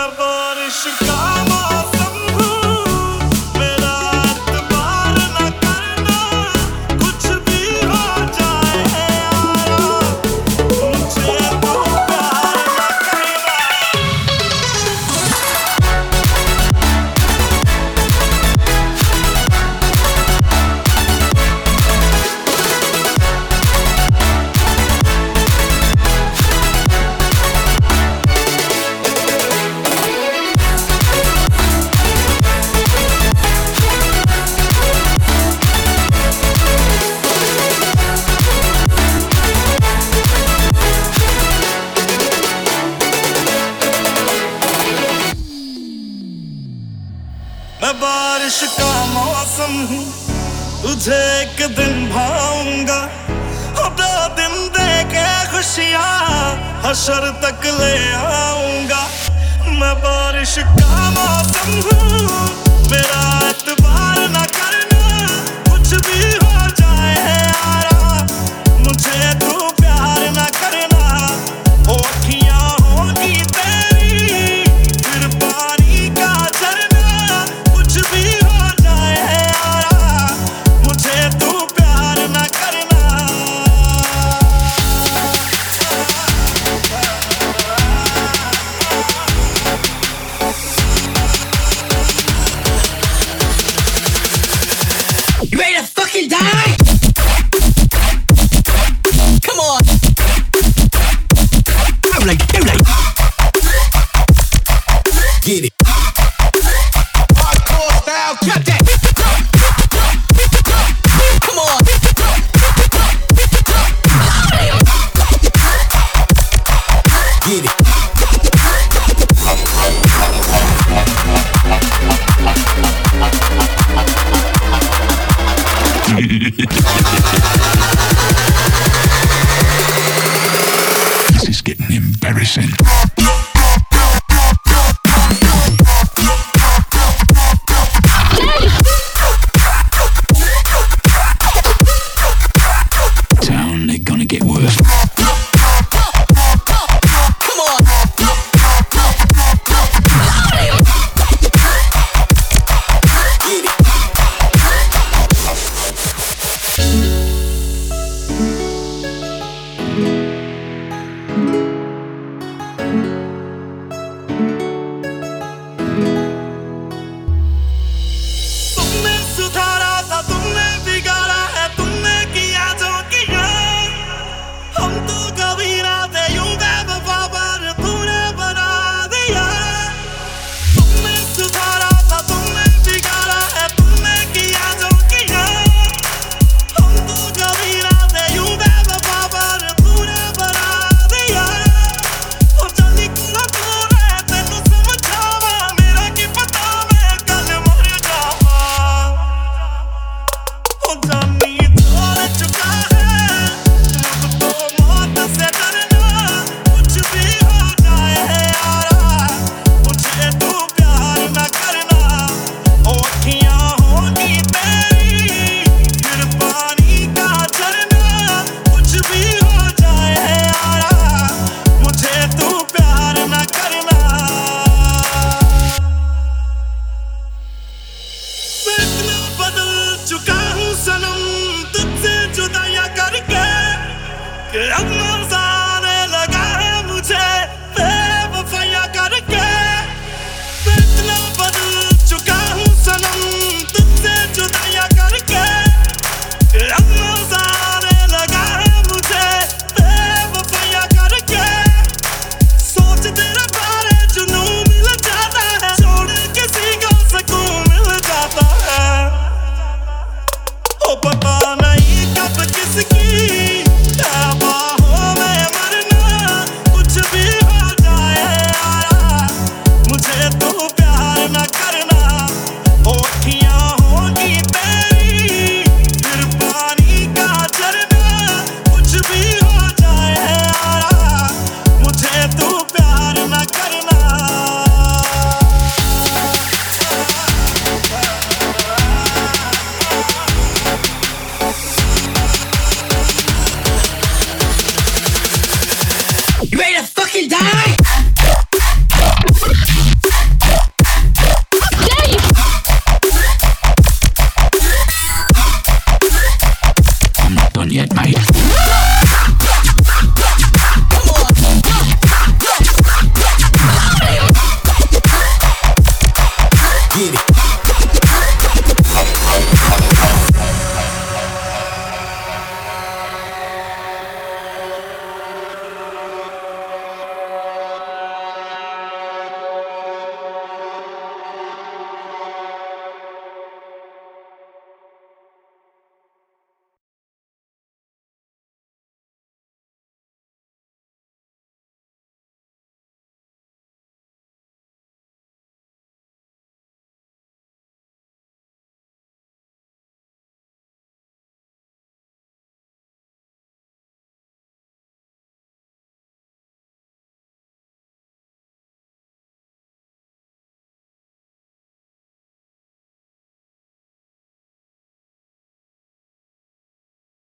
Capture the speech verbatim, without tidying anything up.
मैं बारिश का मौसम हूँ, मेरा एतबार न करना, कुछ भी हो जाए यारा, मुझे तो प्यार न करना। मैं बारिश का मौसम हूँ, तुझे एक दिन भाऊंगा, दो दिन दे के खुशियाँ हशर तक ले आऊंगा। मैं बारिश का मौसम हूँ, मेरा एतबार न करना, कुछ भी हो जाए यारा, मुझे तू प्यार न करना। ओ अखियाँ होगी तेरी, फिर पानी का झरना, कुछ भी हो जाए यारा, मुझे तू प्यार न करना। You ready to fucking die? Come on. I'm like, I'm like. Get it. Hardcore style, cut that. Come on. Get it. This is getting embarrassing.